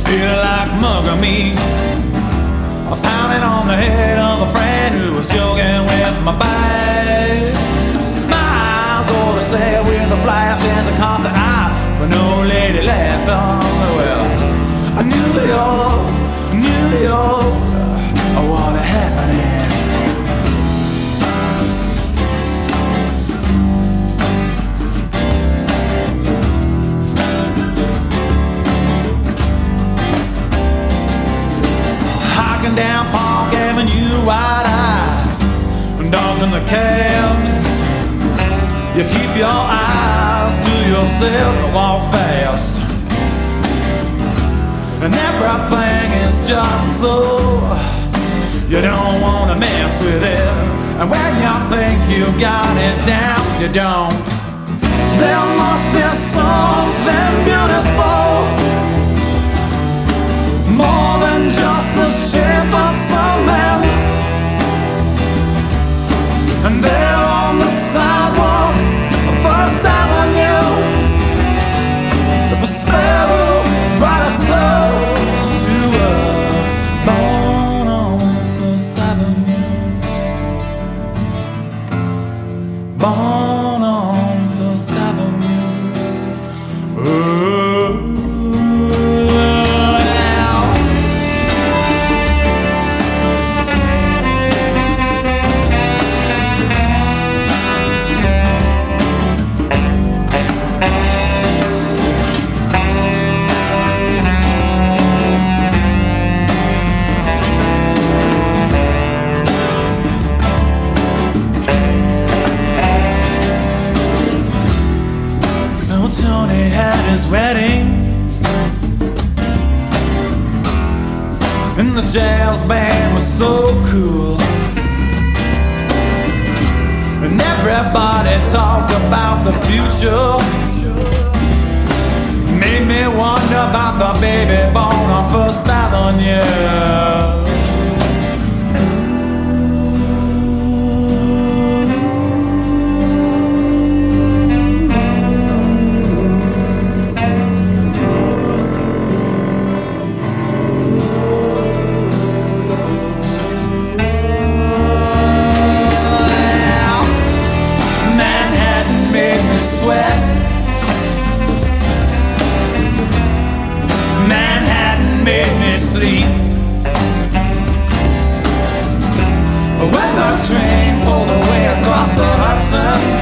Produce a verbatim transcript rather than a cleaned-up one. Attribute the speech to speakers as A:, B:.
A: feel like mug of meat. I pounded on the head of a friend who was joking with my bag. Smile, go to say with a flash as I caught the eye for no lady left on the well. I New York, New York, oh, what happening? Hiking down Park Avenue, wide-eyed, dodging the cabs. You keep your eyes to yourself and walk fast. And everything is just so, you don't want to mess with it. And when you think you got it down, you don't. There must be something beautiful, more than just the shape of cement. And there on the sidewalk of First Avenue, there's a sparrow bright as snow to a born on First Avenue, born on First Avenue. Oh. Tony had his wedding, and the jazz band was so cool, and everybody talked about the future. Made me wonder about the baby born on First Avenue. Sweat. Manhattan made me sleep. When the train pulled away across the Hudson,